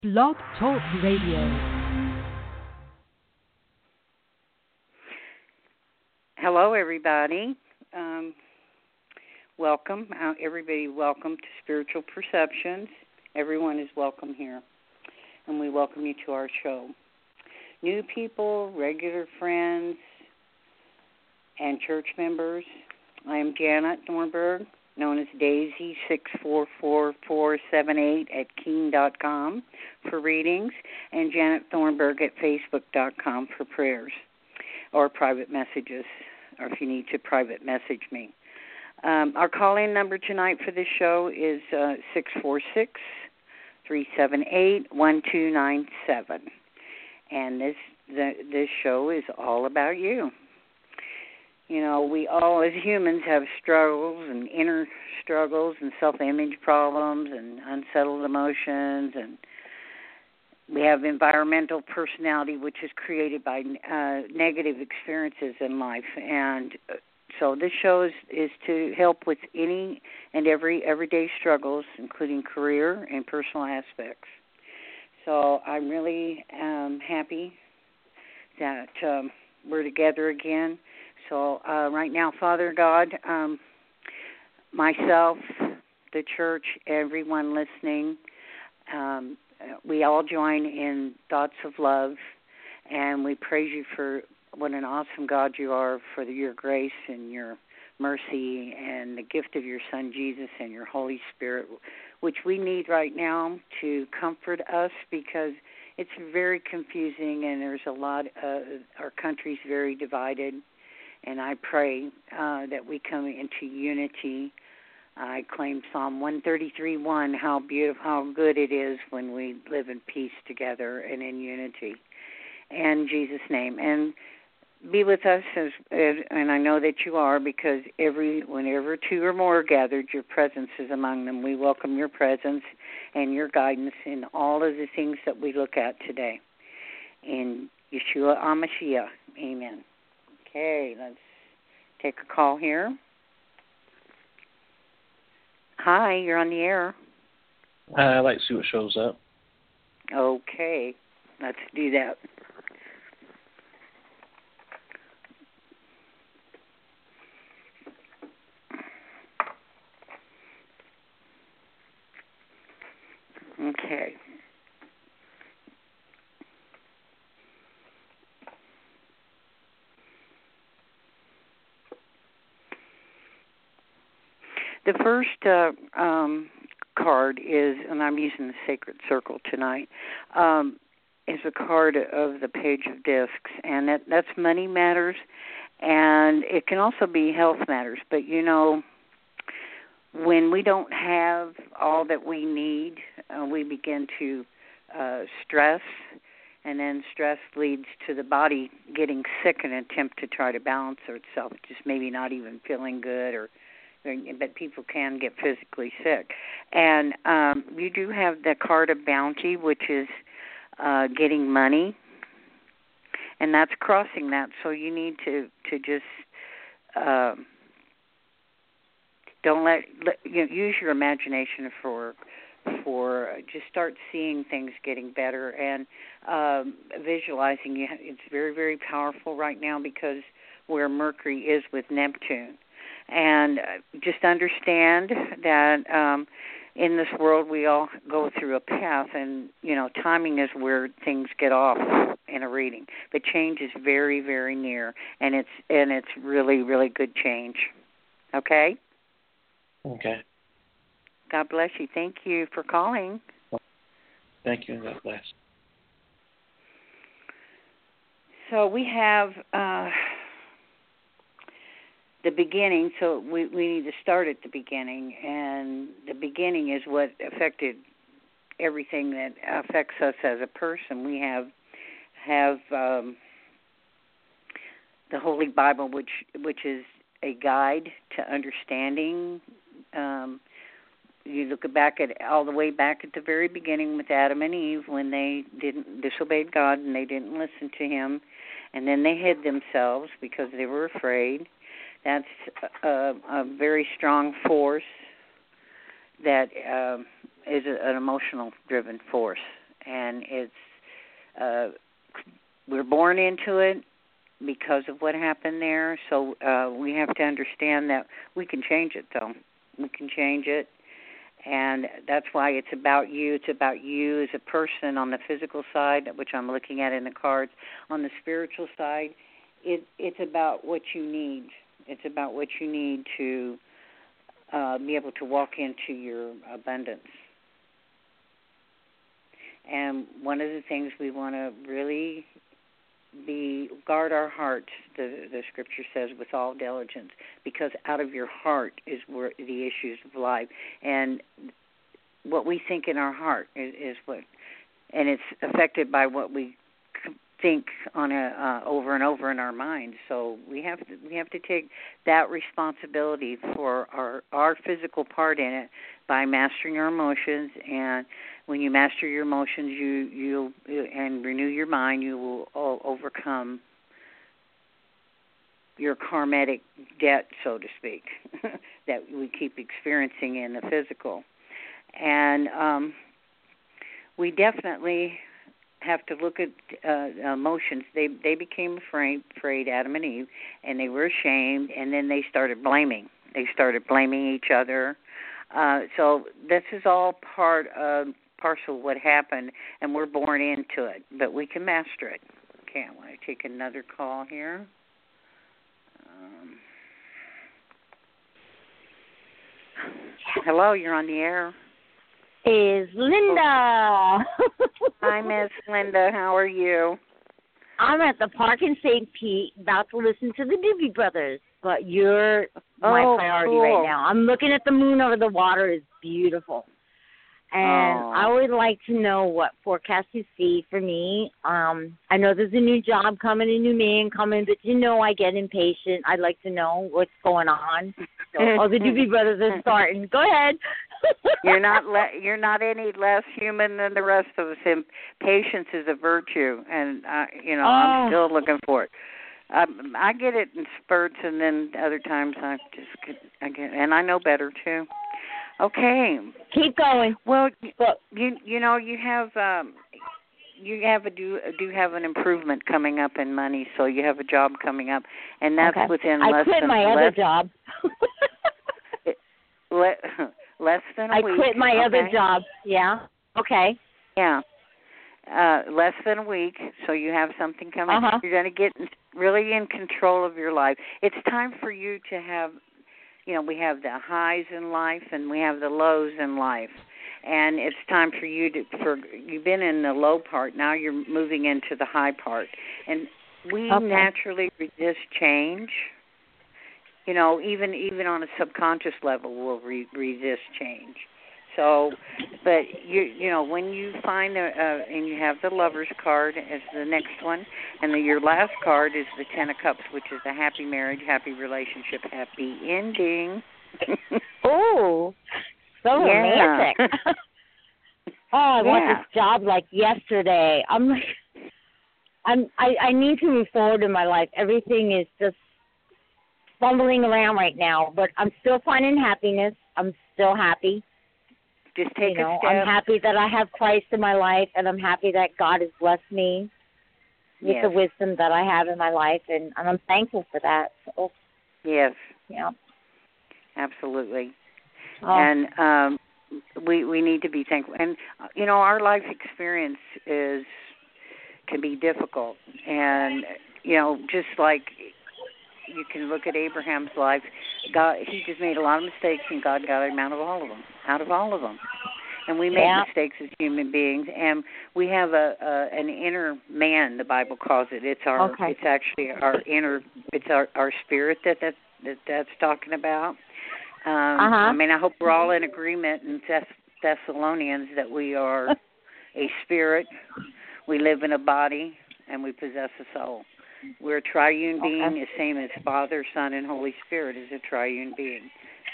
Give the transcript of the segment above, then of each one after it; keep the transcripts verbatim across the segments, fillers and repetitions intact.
Blog Talk Radio. Hello, everybody. Um, welcome. Uh, everybody, welcome to Spiritual Perceptions. Everyone is welcome here, and we welcome you to our show. New people, regular friends, and church members. I am Janet Thornburg, known as Daisy six four four four seven eight at keen dot com for readings, and Janet Thornburg at facebook dot com for prayers or private messages, or if you need to private message me. Um, our call-in number tonight for this show is uh, six four six, three seven eight, one two nine seven. And this the, this show is all about you. You know, we all as humans have struggles and inner struggles and self-image problems and unsettled emotions, and we have environmental personality, which is created by uh, negative experiences in life. And so this show is, is to help with any and every everyday struggles, including career and personal aspects. So I'm really um, happy that um, we're together again. So uh, right now, Father God, um, myself, the church, everyone listening, um, we all join in thoughts of love, and we praise you for what an awesome God you are, for the, your grace and your mercy and the gift of your Son, Jesus, and your Holy Spirit, which we need right now to comfort us, because it's very confusing and there's a lot, uh, our country's very divided. And I pray uh, that we come into unity. I claim Psalm one thirty-three one, how beautiful, how good it is when we live in peace together and in unity. In Jesus' name. And be with us, as, as, and I know that you are, because every whenever two or more are gathered, your presence is among them. We welcome your presence and your guidance in all of the things that we look at today. In Yeshua HaMashiach, amen. Okay, let's take a call here. Hi, you're on the air. Uh, I'd like to see what shows up. Okay, let's do that. Okay. The first uh, um, card is, and I'm using the Sacred Circle tonight, um, is a card of the Page of Discs, and that, that's money matters, and it can also be health matters. But, you know, when we don't have all that we need, uh, we begin to uh, stress, and then stress leads to the body getting sick in an attempt to try to balance itself, just maybe not even feeling good, or but people can get physically sick. And um, you do have the card of bounty, which is uh, getting money, and that's crossing that. So you need to, to just um, don't let, let you know, use your imagination for for uh, just start seeing things getting better and um, visualizing. It's very, very powerful right now because where Mercury is with Neptune. And just understand that um, in this world we all go through a path, and, you know, timing is where things get off in a reading. But change is very, very near, and it's and it's really, really good change. Okay? Okay. God bless you. Thank you for calling. Thank you, and God bless. So we have... Uh, the beginning, so we, we need to start at the beginning, and the beginning is what affected everything that affects us as a person. We have have um, the Holy Bible, which which is a guide to understanding. Um, you look back at all the way back at the very beginning with Adam and Eve, when they didn't disobeyed God and they didn't listen to Him, and then they hid themselves because they were afraid. That's a, a very strong force that um, is a, an emotional-driven force. and it's uh, we're born into it because of what happened there. So uh, we have to understand that we can change it, though. We can change it, and that's why it's about you. It's about you as a person on the physical side, which I'm looking at in the cards. On the spiritual side, it, it's about what you need. It's about what you need to uh, be able to walk into your abundance. And one of the things we want to really be guard our hearts, the, the scripture says, with all diligence, because out of your heart is where the issues of life. And what we think in our heart is, is what, and it's affected by what we think on a uh, over and over in our minds. So we have to we have to take that responsibility for our our physical part in it by mastering our emotions. And when you master your emotions, you you and renew your mind, you will all overcome your karmatic debt, so to speak, that we keep experiencing in the physical. And um, we definitely have to look at uh, emotions. They they became afraid, afraid, Adam and Eve, and they were ashamed, and then they started blaming. They started blaming each other. Uh, so this is all part of parcel of what happened, and we're born into it, but we can master it. Okay, I want to take another call here. Um, hello, you're on the air. Is Linda. Hi, Miss Linda. How are you? I'm at the park in Saint Pete about to listen to the Doobie Brothers, but you're my oh, priority cool. right now. I'm looking at the moon over the water. It's beautiful. And oh. I would like to know what forecast you see for me. Um, I know there's a new job coming, a new man coming, but you know I get impatient. I'd like to know what's going on. So, oh, the Doobie Brothers are starting. Go ahead. You're not le- you're not any less human than the rest of us. And patience is a virtue, and uh, you know oh. I'm still looking for it. Um, I get it in spurts, and then other times I just get, I get, and I know better too. Okay, keep going. Well, you you know you have um, you have a do do have an improvement coming up in money, so you have a job coming up, and that's okay. within I less quit than my less, other job. le, less than a I week. I quit my okay? other job. Yeah. Okay. Yeah. Uh, less than a week, so you have something coming. Uh-huh. You're going to get really in control of your life. It's time for you to have, you know, we have the highs in life and we have the lows in life. And it's time for you to, for you've been in the low part, now you're moving into the high part. And we okay. naturally resist change. You know, even even on a subconscious level, we'll re- resist change. So, but you you know when you find a, uh, and you have the Lover's card as the next one, and the, your last card is the Ten of Cups, which is a happy marriage, happy relationship, happy ending. Oh, so yeah. romantic. Oh, I yeah. want this job like yesterday. I'm like, I'm I I need to move forward in my life. Everything is just fumbling around right now, but I'm still finding happiness. I'm still happy. Just take you know, a step. I'm happy that I have Christ in my life, and I'm happy that God has blessed me with yes. the wisdom that I have in my life, and, and I'm thankful for that. So, yes. Yeah. Absolutely. Oh. And um, we we need to be thankful. And, you know, our life experience is can be difficult. And, you know, just like you can look at Abraham's life, God, he just made a lot of mistakes, and God got him out of all of them, out of all of them. And we make yeah. mistakes as human beings, and we have a, a an inner man. The Bible calls it. It's our. Okay. It's actually our inner. It's our, our spirit that that, that that's talking about. Um, uh-huh. I mean, I hope we're all in agreement in Thess- Thessalonians that we are a spirit. We live in a body, and we possess a soul. We're a triune okay. being, the same as Father, Son, and Holy Spirit is a triune being.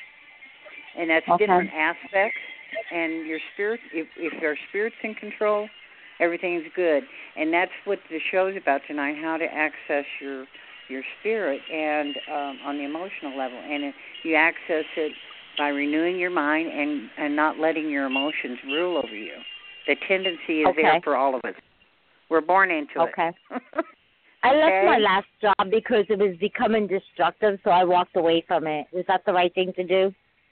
And that's okay. different aspects. And your spirit, if, if your spirit's in control, everything's good. And that's what the show's about tonight, how to access your your spirit and um, on the emotional level. And it, you access it by renewing your mind and, and not letting your emotions rule over you. The tendency is Okay. there for all of us. We're born into Okay. it. I left Okay. my last job because it was becoming destructive, so I walked away from it. Was that the right thing to do?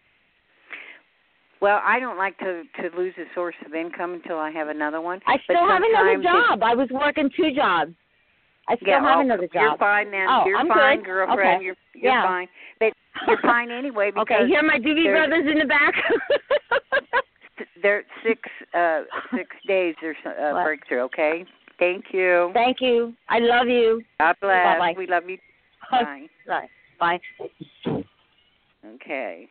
Well, I don't like to to lose a source of income until I have another one. I but still have another sometimes it- job. I was working two jobs. I still Yeah, have well, another You're job. fine then. Oh, you're I'm fine, good. girlfriend. Okay. You're you're Yeah. fine. But you're fine anyway because Okay, here are my Doobie there's- Brothers in the back. there six uh six days there's a What? breakthrough. Okay. Thank you. Thank you. I love you. God bless. Bye-bye. We love you. Bye. Bye. Bye. Okay.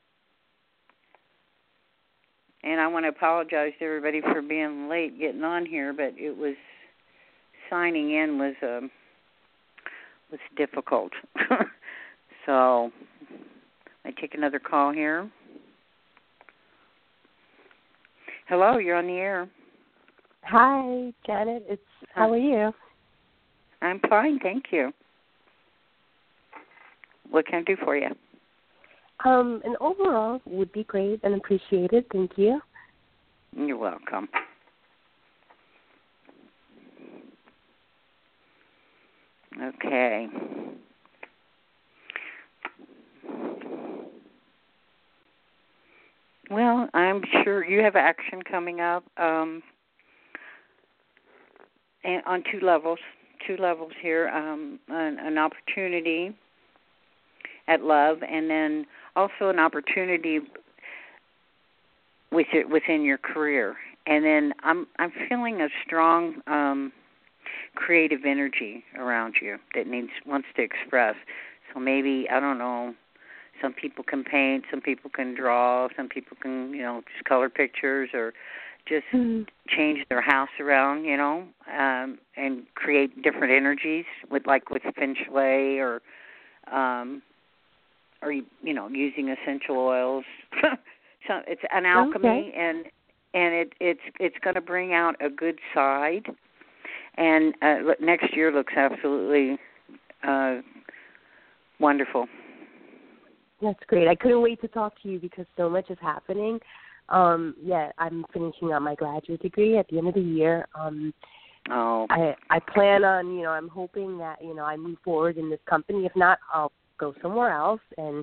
And I want to apologize to everybody for being late getting on here, but it was signing in was um was difficult. So I take another call here. Hello, you're on the air. Hi, Janet. It's how are you? I'm fine, thank you. What can I do for you? Um, and overall would be great and appreciated. Thank you. You're welcome. Okay. Well, I'm sure you have action coming up um, and on two levels. Two levels here, um, an, an opportunity at love, and then also an opportunity with it, within your career. And then I'm I'm feeling a strong um, creative energy around you that needs wants to express. So maybe I don't know. Some people can paint, some people can draw, some people can, you know, just color pictures or just Mm-hmm. change their house around, you know, um, and create different energies with, like, with feng shui or, um, or you know, using essential oils. So it's an alchemy, Okay. and and it it's it's going to bring out a good side. And uh, next year looks absolutely uh, wonderful. That's great. I couldn't wait to talk to you because so much is happening. Um, yeah, I'm finishing up my graduate degree at the end of the year. Um, Oh, I I plan on, you know, I'm hoping that, you know, I move forward in this company. If not, I'll go somewhere else. And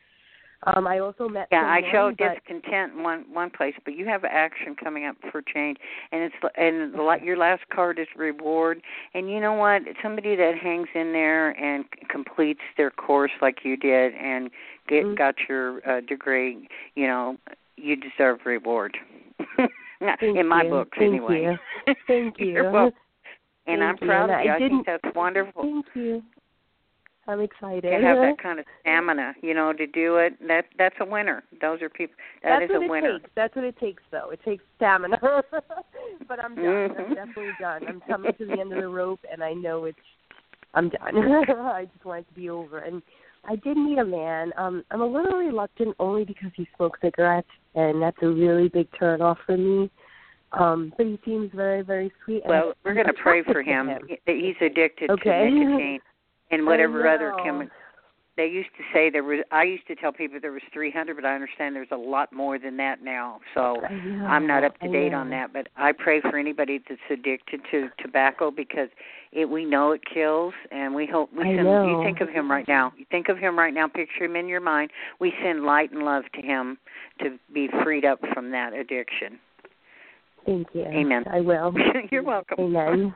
um, I also met yeah. I someone, show but- discontent in one one place, but you have action coming up for change, and it's and the, your last card is reward. And you know what? Somebody that hangs in there and c- completes their course like you did and get Mm-hmm. got your uh, degree, you know, you deserve reward. Thank in my you. books, Thank anyway. you. Thank you. You're welcome. And Thank I'm you. proud And of you. I I, think didn't- that's wonderful. Thank you. I'm excited. To have that kind of stamina, you know, to do it. That that's a winner. Those are people. That That's is what a it winner. takes. That's what it takes, though. It takes stamina. But I'm done. Mhm. I'm definitely done. I'm coming to the end of the rope, and I know it's. I'm done. I just want it to be over. And I did meet a man. Um, I'm a little reluctant only because he smokes cigarettes, and that's a really big turnoff for me. Um, but he seems very, very sweet. and Well, we're going to I'm pray attracted for to him. That He's addicted Okay. to nicotine and whatever I other know. chemical. They used to say there was. I used to tell people there was three hundred, but I understand there's a lot more than that now. So I know, I'm not up to I date know. on that. But I pray for anybody that's addicted to tobacco because it. We know it kills, and we hope we I send. know. You think of him right now. You think of him right now. Picture him in your mind. We send light and love to him to be freed up from that addiction. Thank you. Amen. I will. You're welcome. Amen.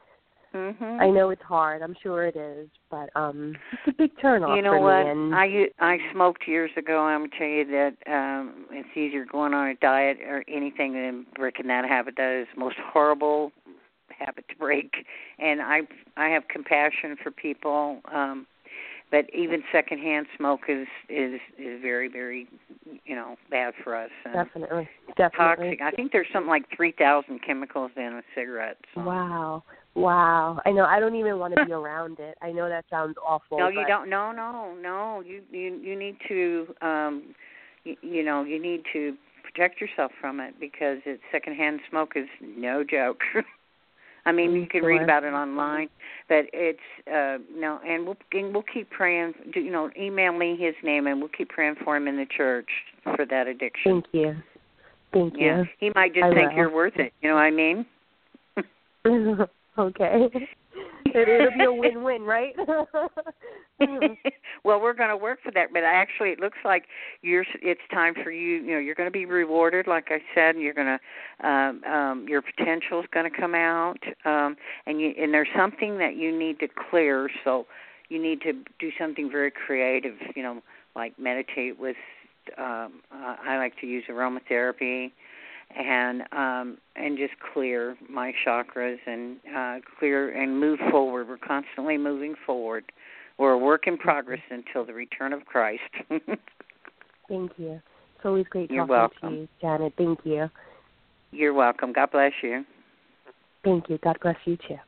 Mhm. I know it's hard. I'm sure it is, but um, it's a big turnoff You know for what? me. And I u- I smoked years ago. I'm gonna tell you that um, it's easier going on a diet or anything than breaking that habit. That is the most horrible habit to break. And I I have compassion for people, um, but even secondhand smoke is is is very very you know bad for us. And definitely, definitely. toxic. I think there's something like three thousand chemicals in a cigarette. So. Wow, wow. I know. I don't even want to be around it. I know that sounds awful. No, you but don't. No, no, no. You you you need to, um, you, you know, you need to protect yourself from it because it's secondhand smoke is no joke. I mean, I'm you can sure. read about it online, but it's uh, no. And we'll and we'll keep praying. You know, email me his name, and we'll keep praying for him in the church for that addiction. Thank you. Thank yeah. you. He might just I think will. you're worth it. You know what I mean? Okay. It, it'll be a win-win, right? Well, we're going to work for that, but actually, it looks like you're. It's time for you. You know, you're going to be rewarded, like I said. And you're going to, um, um, your potential is going to come out, um, and you. And there's something that you need to clear. So you need to do something very creative. You know, like meditate with. Um, uh, I like to use aromatherapy. And um, and just clear my chakras and uh, clear and move forward. We're constantly moving forward. We're a work in progress until the return of Christ. Thank you. It's always great You're talking welcome. to you, Janet. Thank you. You're welcome. God bless you. Thank you. God bless you, too.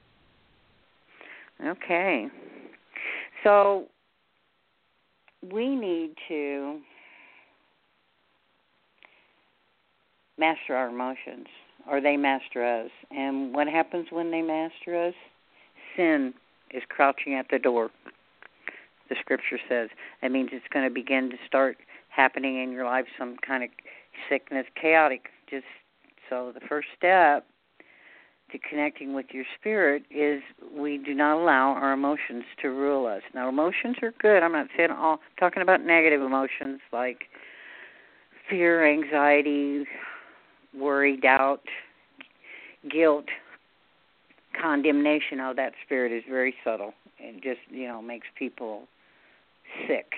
Okay. So we need to master our emotions, or they master us. And what happens when they master us? Sin is crouching at the door, the scripture says. That means it's going to begin to start happening in your life, some kind of sickness, chaotic. Just so the first step to connecting with your spirit is we do not allow our emotions to rule us. Now, emotions are good. I'm not saying all, I'm talking about negative emotions like fear, anxiety, worry, doubt, guilt, condemnation. Oh, that spirit is very subtle and just, you know, makes people sick.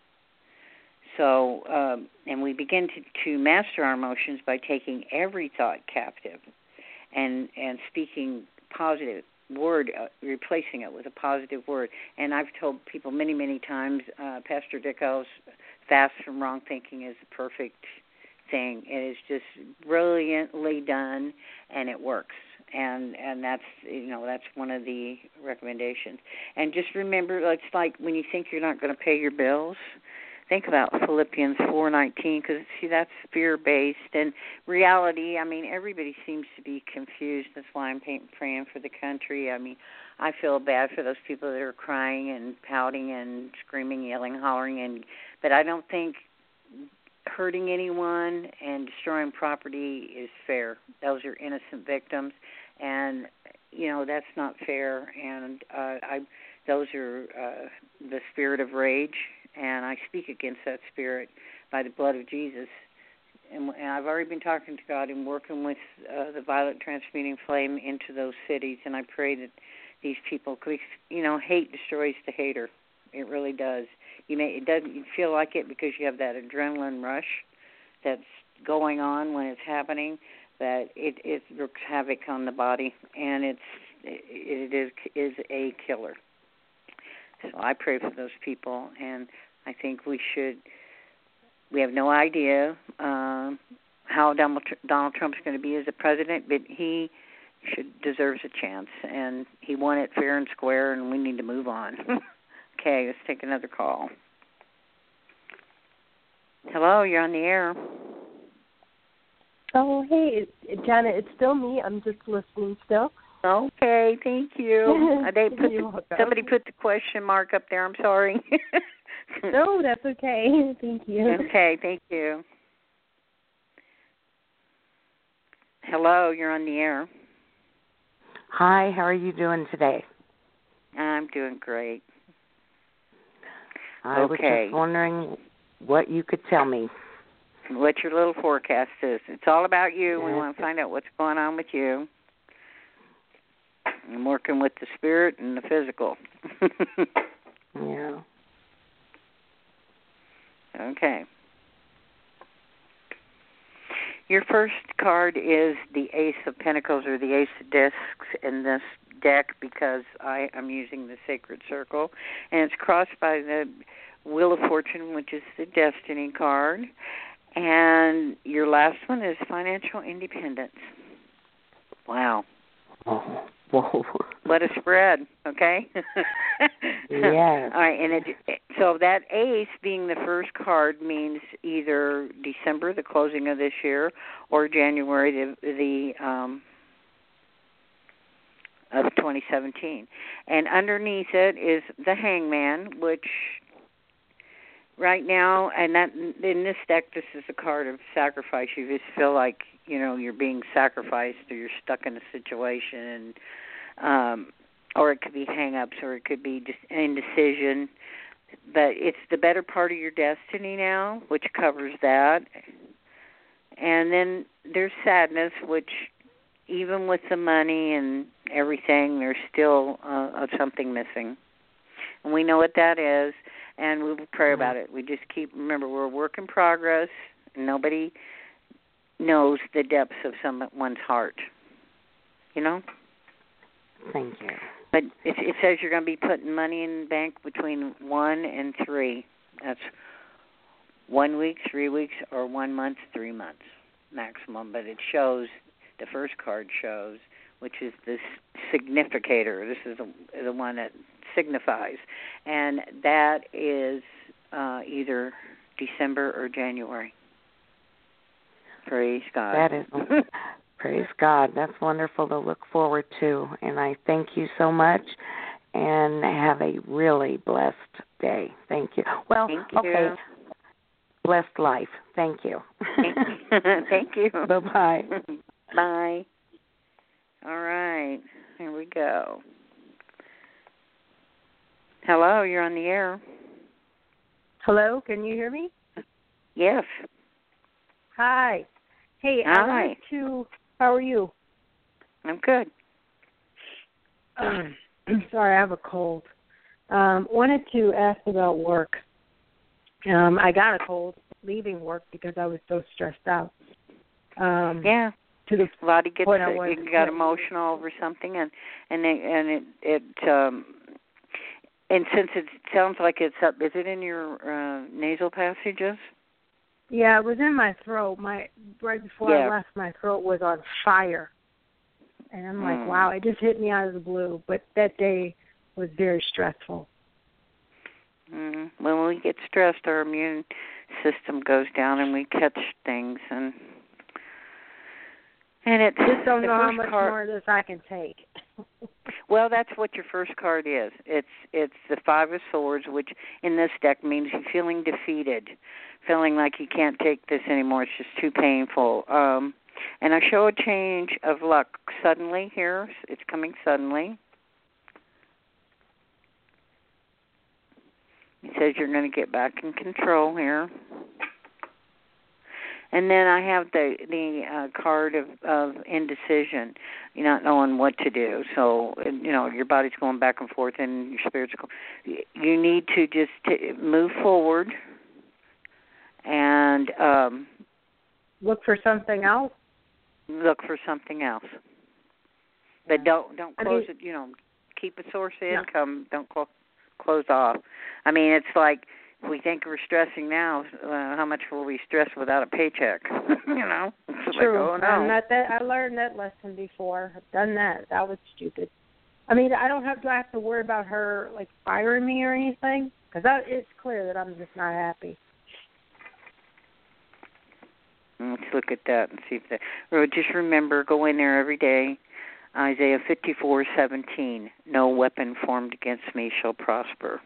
So, um, and we begin to, to master our emotions by taking every thought captive and, and speaking positive word, uh, replacing it with a positive word. And I've told people many, many times, uh, Pastor Dicko's Fast from Wrong Thinking is the perfect thing. It is just brilliantly done, and it works. And and that's you know that's one of the recommendations. And just remember, it's like when you think you're not going to pay your bills, think about Philippians four nineteen, because see that's fear based and reality. I mean, everybody seems to be confused. That's why I'm pay- praying for the country. I mean, I feel bad for those people that are crying and pouting and screaming, yelling, hollering, and but I don't think hurting anyone and destroying property is fair. Those are innocent victims, and you know that's not fair. And uh, I, those are uh, the spirit of rage, and I speak against that spirit by the blood of Jesus. And, and I've already been talking to God and working with uh, the Violet Transmuting Flame into those cities, and I pray that these people, cause, you know, hate destroys the hater. It really does. You may it doesn't you feel like it because you have that adrenaline rush that's going on when it's happening, but it it wreaks havoc on the body, and it's it, it is is a killer. So I pray for those people, and I think we should. We have no idea um, how Donald Donald Trump's going to be as a president, but he should deserves a chance, and he won it fair and square, and we need to move on. Okay, let's take another call. Hello, you're on the air. Oh, hey, Janet, it's still me. I'm just listening still. Okay, thank you. Uh, they put You're the, welcome. somebody put the question mark up there. I'm sorry. No, that's okay. Thank you. Okay, thank you. Hello, you're on the air. Hi, how are you doing today? I'm doing great. I was Okay. just wondering what you could tell me. What your little forecast is. It's all about you. We Yeah. want to find out what's going on with you. I'm working with the spirit and the physical. Yeah. Okay. Your first card is the Ace of Pentacles or the Ace of Discs in this deck because I am using the Sacred Circle. And it's crossed by the Wheel of Fortune, which is the Destiny card. And your last one is Financial Independence. Wow. Oh, whoa. What a spread, okay? Yes. All right, and it, so that ace being the first card means either December, the closing of this year, or January, the, the um, of twenty seventeen. And underneath it is the Hangman, which right now, and that in this deck, this is a card of sacrifice. You just feel like, you know, you're being sacrificed, or you're stuck in a situation, and um, or it could be hang-ups, or it could be just indecision. But it's the better part of your destiny now, which covers that. And then there's sadness, which even with the money and everything, there's still uh, something missing. And we know what that is, and we will pray about it. We just keep, remember, we're a work in progress. Nobody knows the depths of someone's heart, you know? Thank you. But it, it says you're going to be putting money in the bank between one and three. That's one week, three weeks, or one month, three months maximum. But it shows, the first card shows, which is this significator. This is the, the one that signifies. And that is uh, either December or January. Praise God. That is, praise God. That's wonderful to look forward to. And I thank you so much. And have a really blessed day. Thank you. Well, thank you. Okay. Blessed life. Thank you. Thank you. Thank you. Bye-bye. Bye. All right. Here we go. Hello, you're on the air. Hello, can you hear me? Yes. Hi. Hey, Hi. I wanted to, how are you? I'm good. Um, I'm sorry, I have a cold. Um, wanted to ask about work. Um, I got a cold leaving work because I was so stressed out. Um, yeah. To the a lot of gets point I sick. wanted You to got say. emotional over something, and and it, and it it um and since it sounds like it's up, is it in your uh, nasal passages? Yeah, it was in my throat. My right before Yeah. I left, my throat was on fire, and I'm like, Mm. wow, it just hit me out of the blue. But that day was very stressful. Mm. When we get stressed, our immune system goes down, and we catch things, and and it Just don't the know how first much card, more of this I can take. Well, that's what your first card is. It's it's the Five of Swords, which in this deck means you're feeling defeated, feeling like you can't take this anymore. It's just too painful. Um, and I show a change of luck suddenly here. It's coming suddenly. It says you're going to get back in control here. And then I have the the uh, card of, of indecision. You're not knowing what to do. So, you know, your body's going back and forth and your spirit's going. You need to just t- move forward and um, Look for something else. look for something else. But don't don't I close mean- it, you know, keep a source of No. income. Don't clo- close off. I mean, it's like, if we think we're stressing now, uh, how much will we stress without a paycheck? you know? It's True. Like, oh, no. And that, that, I learned that lesson before. I've done that. That was stupid. I mean, I don't have to I have to worry about her like firing me or anything because it's clear that I'm just not happy. Let's look at that and see if that. Or just remember, go in there every day. Isaiah fifty-four seventeen. No weapon formed against me shall prosper.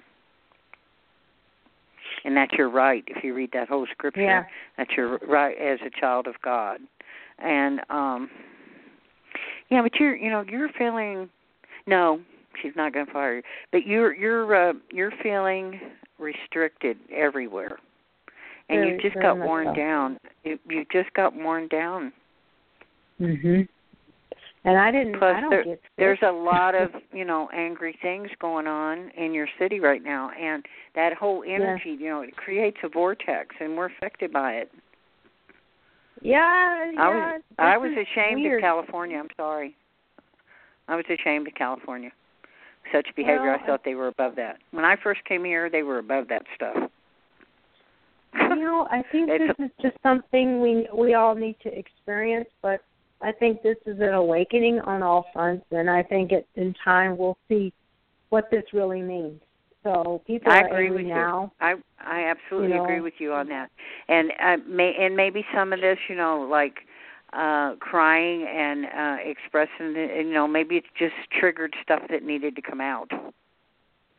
And that's your right. If you read that whole scripture, Yeah. that's your right as a child of God. And um, yeah, but you're, you know, you're feeling. No, she's not going to fire you. But you're, you're, uh, you're feeling restricted everywhere, and Very- you just very got much worn so. down. You, you just got worn down. Mhm. And I didn't. Plus, I don't there, get sick. there's a lot of, you know, angry things going on in your city right now, and that whole energy, you know, it creates a vortex, and we're affected by it. Yeah, yeah. I was, this I was is ashamed weird. of California. I'm sorry. I was ashamed of California. Such behavior, Well, I thought they were above that. When I first came here, they were above that stuff. You know, I think It's this is just something we we all need to experience, but I think this is an awakening on all fronts, and I think it, in time we'll see what this really means. So people I are agree angry with now. you. I I absolutely you know, agree with you on that. And uh, may and maybe some of this, you know, like uh crying and uh expressing, you know, maybe it's just triggered stuff that needed to come out.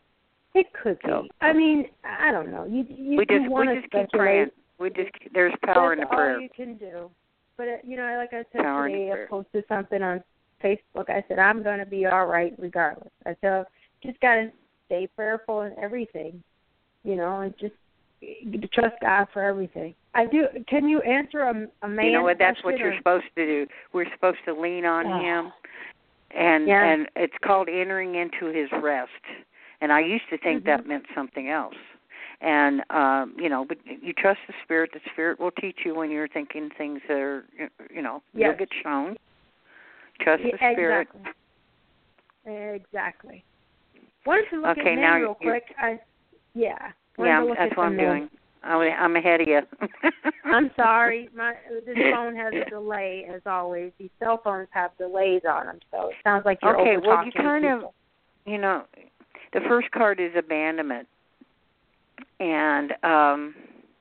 It could be. So, I mean, I don't know. You you, we just you want we to just keep speculate. praying. We just there's power That's in the prayer. all you can do. But uh, you know, like I said Power in the today, I prayer. posted something on Facebook. I said I'm going to be all right regardless. I said just got to stay prayerful in everything, you know, and just trust God for everything. I do. Can you answer a, a man? You know what? That's what question, you're or? supposed to do. We're supposed to lean on Oh. Him, and Yeah. and it's called entering into His rest. And I used to think Mhm. that meant something else. And um, you know, but you trust the Spirit. The Spirit will teach you when you're thinking things that are, you know, Yes. you'll get shown. Trust the Yeah, Spirit. Exactly. Exactly. Wanted to look Okay, at men now real you're- quick. I yeah. wanted Yeah, to look that's at what the I'm men. doing. I'm, I'm ahead of you. I'm sorry. My this phone has a delay, as always. These cell phones have delays on them, so it sounds like you're Okay, over well, you talking kind of, people. you know, the first card is abandonment. And, um,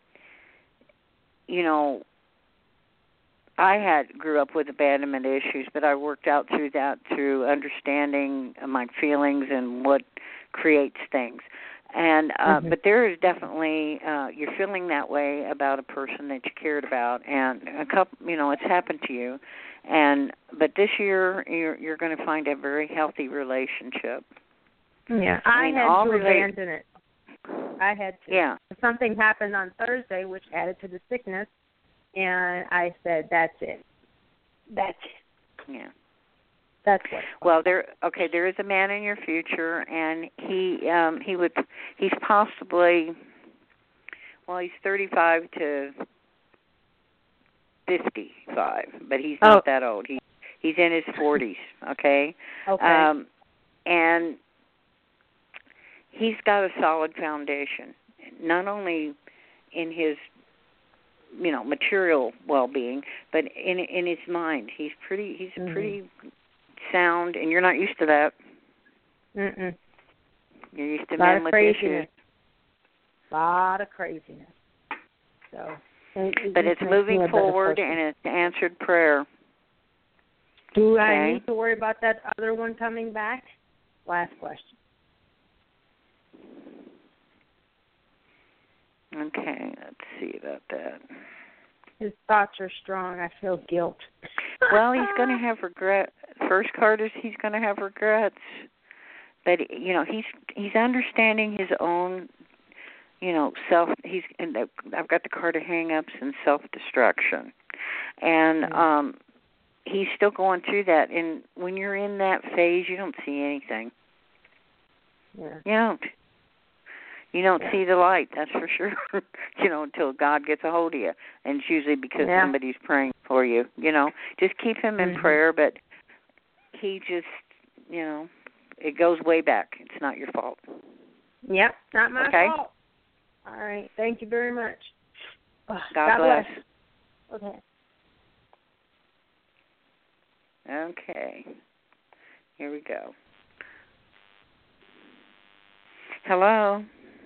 you know, I had grew up with abandonment issues, but I worked out through that through understanding my feelings and what creates things. And uh, Mhm. but there is definitely uh, you're feeling that way about a person that you cared about, and a couple, you know, it's happened to you. And but this year you're you're going to find a very healthy relationship. Yeah, I I, mean, had all to relate- abandon it. I had to. Yeah. Something happened on Thursday, which added to the sickness, and I said, "That's it. That's it. Yeah. That's what." Well, there. Okay, there is a man in your future, and he um, he would he's possibly well, he's thirty-five to fifty-five, but he's not Oh. that old. He he's in his forties. Okay. Okay. Um, and he's got a solid foundation, not only in his, you know, material well-being, but in in his mind. He's pretty. He's Mhm. pretty sound, and you're not used to that. Mm-mm. You're used to A lot men of with craziness. issues. A lot of craziness. So. it- it But just it's makes me moving a better forward, person. and it's answered prayer. Do I Okay. need to worry about that other one coming back? Last question. Okay, let's see about that. His thoughts are strong. I feel guilt. Well, he's going to have regret. First card is he's going to have regrets. But you know, he's he's understanding his own, you know, self. He's and I've got the card of hang-ups and self-destruction, and Mm-hmm. um, he's still going through that. And when you're in that phase, you don't see anything. Yeah. You don't. You don't Yeah. see the light, that's for sure, you know, until God gets a hold of you. And it's usually because Yeah. somebody's praying for you, you know. Just keep him in Mhm. prayer, but he just, you know, it goes way back. It's not your fault. Yep, not my Okay. fault. All right. Thank you very much. Ugh, God, bless. Okay. Okay. Here we go. Hello.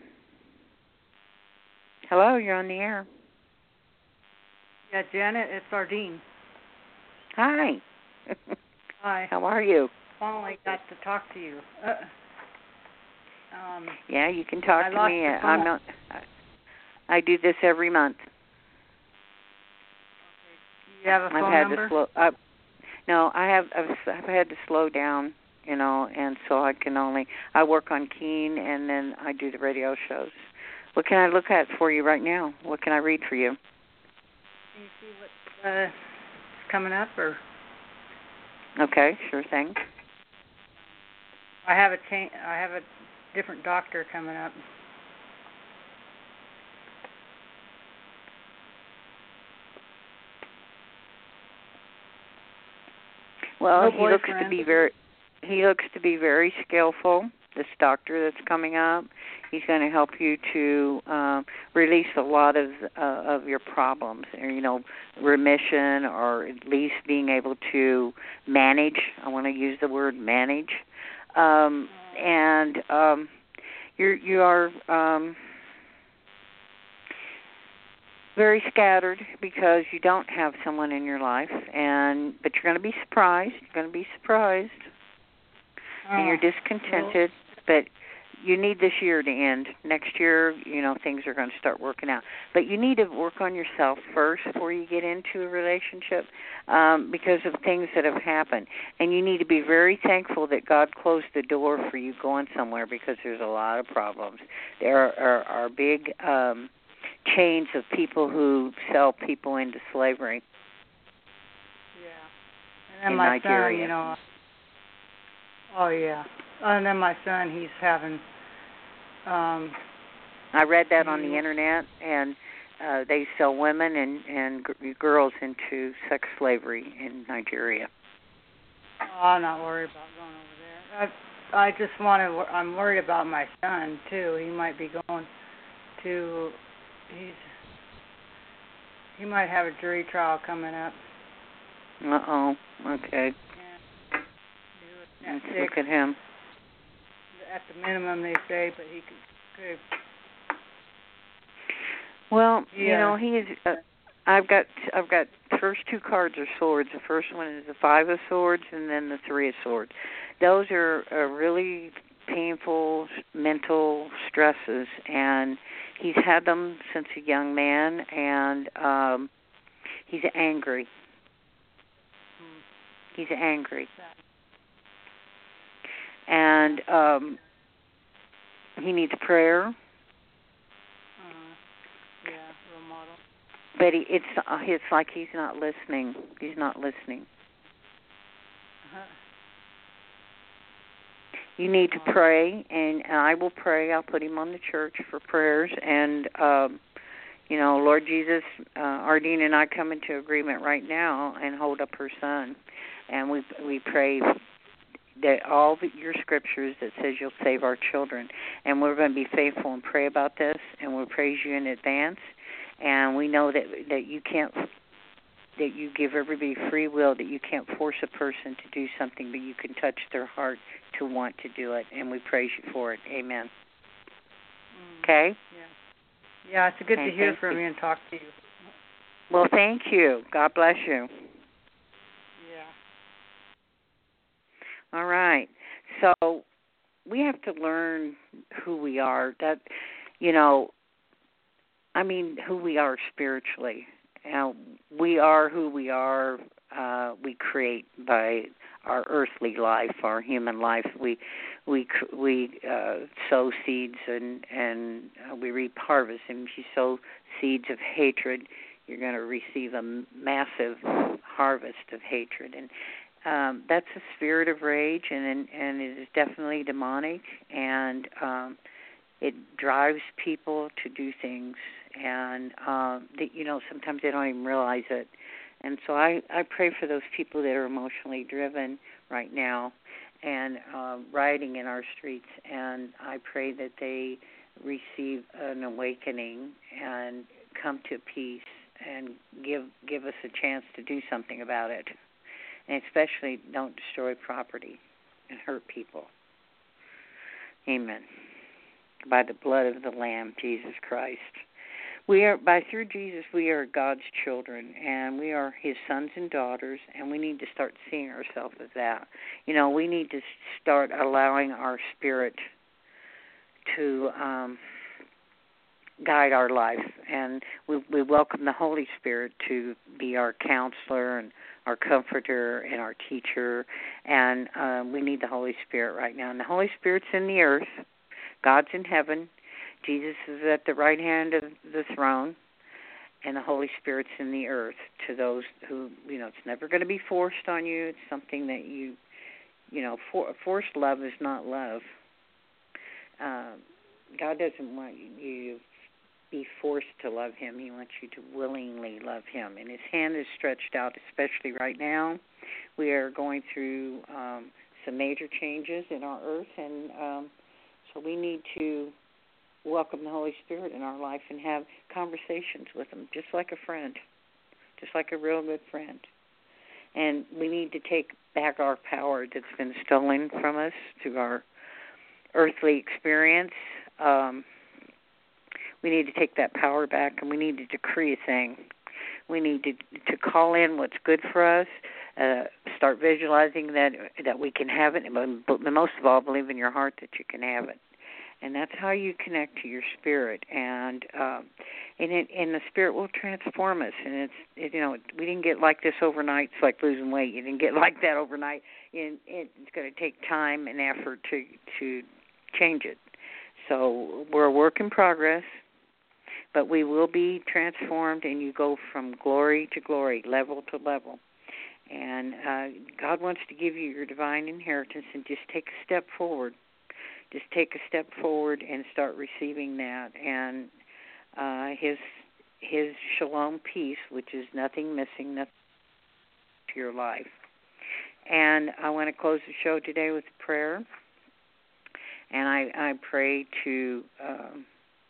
Hello, you're on the air. Yeah, Janet, it's Ardeen. Hi. Hi. How are you? Finally got to talk to you. Uh, um, Yeah, you can talk I to lost me. the I'm phone. not. I, I do this every month. you have a I've phone had number? to slow. Uh, no, I have. I've, I've had to slow down. You know, and so I can only. I work on Keen, and then I do the radio shows. What can I look at for you right now? What can I read for you? Can you see what uh, is coming up, or Okay, sure thing. I have a cha- I have a different doctor coming up. Well, No he looks to boyfriend. be very. He looks to be very skillful. This doctor that's coming up, he's going to help you to um, release a lot of uh, of your problems, or you know, remission, or at least being able to manage. I want to use the word manage, um, and um, you're you are um, very scattered because you don't have someone in your life, and but you're going to be surprised. You're going to be surprised. And you're discontented, but you need this year to end. Next year, you know, things are going to start working out. But you need to work on yourself first before you get into a relationship um, because of things that have happened. And you need to be very thankful that God closed the door for you going somewhere because there's a lot of problems. There are, are, are big um, chains of people who sell people into slavery. Yeah. And then in my Nigeria. son, you know. Oh, yeah. And then my son, he's having... Um, I read that on the internet, and uh, they sell women and, and g- girls into sex slavery in Nigeria. Oh, I'm not worried about going over there. I I just want to. I'm worried about my son too. He might be going to. He's. He might have a jury trial coming up. Uh oh. Okay. Yeah. Let's Six, look at him. at the minimum, they say, but he could. could Well, yeah. you know, he is. Uh, I've got. I've got. First two cards are swords. The first one is the five of swords, and then the three of swords. Those are, are really painful mental stresses, and he's had them since a young man, and um, he's angry. He's angry. And um, he needs prayer. Uh, yeah, role model. But he, it's uh, it's like he's not listening. He's not listening. Uh-huh. You need to pray, and I will pray. I'll put him on the church for prayers. And, um, you know, Lord Jesus, uh, Ardeen and I come into agreement right now and hold up her son. And we we pray that all the, your scriptures that says you'll save our children. And we're going to be faithful and pray about this, and we'll praise you in advance. And we know that that you can't, that you give everybody free will, that you can't force a person to do something, but you can touch their heart to want to do it. And we praise you for it. Amen. Mm. Okay? Yeah. Yeah, it's good Okay, to hear thank from you. you and talk to you. Well, thank you. God bless you. Yeah. All right. So we have to learn who we are. That, you know, I mean, who we are spiritually. Uh, we are who we are. Uh, we create by our earthly life, our human life. We we we uh, sow seeds and and uh, we reap harvest. And if you sow seeds of hatred, you're going to receive a massive harvest of hatred. And um, that's a spirit of rage, and and it is definitely demonic. And um, it drives people to do things, and um, that, you know, sometimes they don't even realize it. And so I, I pray for those people that are emotionally driven right now and uh, rioting in our streets, and I pray that they receive an awakening and come to peace and give give us a chance to do something about it, and especially don't destroy property and hurt people. Amen. By the blood of the Lamb, Jesus Christ. We are, by through Jesus, we are God's children, and we are His sons and daughters, and we need to start seeing ourselves as that. You know, we need to start allowing our spirit to um, guide our life, and we, we welcome the Holy Spirit to be our counselor and our comforter and our teacher, and uh, we need the Holy Spirit right now. And the Holy Spirit's in the earth. God's in heaven. Jesus is at the right hand of the throne, and the Holy Spirit's in the earth to those who, you know, it's never going to be forced on you. It's something that you, you know, for, forced love is not love. Uh, God doesn't want you to be forced to love Him. He wants you to willingly love Him, and His hand is stretched out, especially right now. We are going through um, some major changes in our earth, and um, so we need to welcome the Holy Spirit in our life and have conversations with Him, just like a friend, just like a real good friend. And we need to take back our power that's been stolen from us through our earthly experience. Um, we need to take that power back, and we need to decree a thing. We need to to call in what's good for us, uh, start visualizing that that we can have it, but most of all, believe in your heart that you can have it. And that's how you connect to your spirit, and um, and it and the spirit will transform us. And it's it, you know we didn't get like this overnight. It's like losing weight. You didn't get like that overnight. And it's going to take time and effort to to change it. So we're a work in progress, but we will be transformed, and you go from glory to glory, level to level. And uh, God wants to give you your divine inheritance, and just take a step forward. Just take a step forward and start receiving that. And uh, his his shalom peace, which is nothing missing, nothing to your life. And I want to close the show today with a prayer. And I, I pray to um,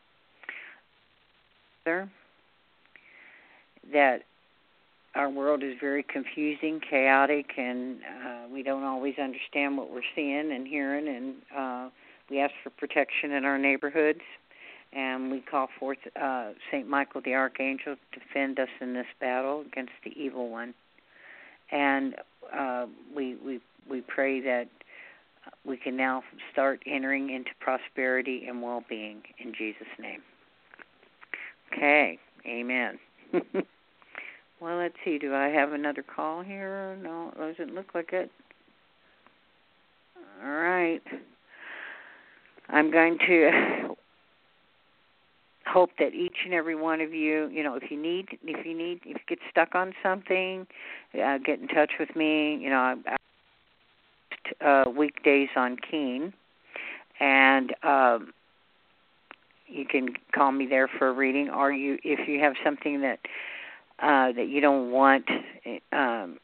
that our world is very confusing, chaotic, and uh, we don't always understand what we're seeing and hearing, and uh, we ask for protection in our neighborhoods, and we call forth uh, Saint Michael the Archangel to defend us in this battle against the evil one. And uh, we, we, we pray that we can now start entering into prosperity and well-being in Jesus' name. Okay, amen. Well, let's see. Do I have another call here? No, it doesn't look like it. All right. I'm going to hope that each and every one of you, you know, if you need, if you need, if you get stuck on something, uh, get in touch with me. You know, I, uh, weekdays on Keen, and um, you can call me there for a reading. Or you, if you have something that uh, that you don't want um,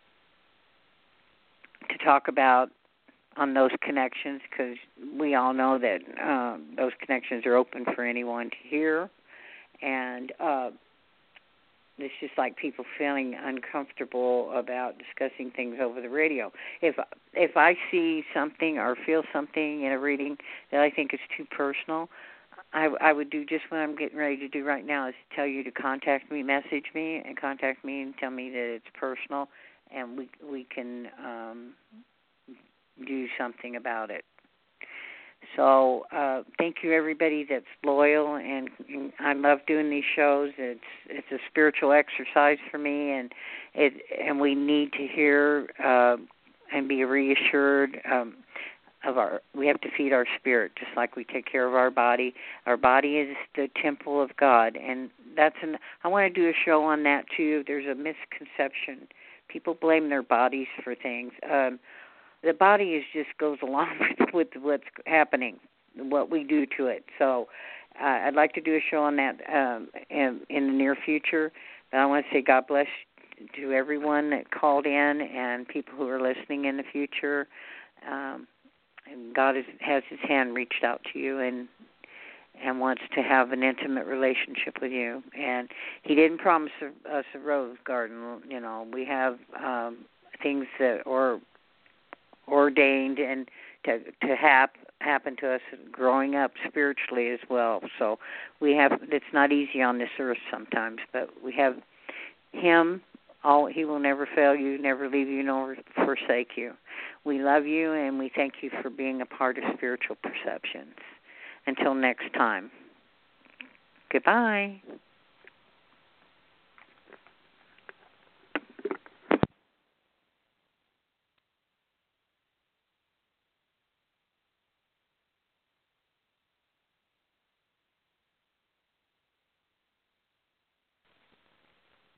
to talk about on those connections, because we all know that um, those connections are open for anyone to hear, and uh, it's just like people feeling uncomfortable about discussing things over the radio. If if I see something or feel something in a reading that I think is too personal, I, I would do just what I'm getting ready to do right now, is tell you to contact me, message me, and contact me and tell me that it's personal, and we we can um, do something about it. So uh, thank you, everybody that's loyal, and, and I love doing these shows. It's it's a spiritual exercise for me, and it and we need to hear uh, and be reassured um, of our. We have to feed our spirit, just like we take care of our body. Our body is the temple of God, and that's an. I want to do a show on that too. There's a misconception. People blame their bodies for things. Um, The body is just goes along with, with what's happening, what we do to it. So uh, I'd like to do a show on that um, in, in the near future. But I want to say God bless to everyone that called in and people who are listening in the future. Um, and God is, has his hand reached out to you and and wants to have an intimate relationship with you. And he didn't promise us a rose garden. You know, we have um, things that are ordained and to to hap, happen to us growing up spiritually as well. So we have, it's not easy on this earth sometimes, but we have him. All, he will never fail you, never leave you, nor forsake you. We love you, and we thank you for being a part of Spiritual Perceptions. Until next time, goodbye.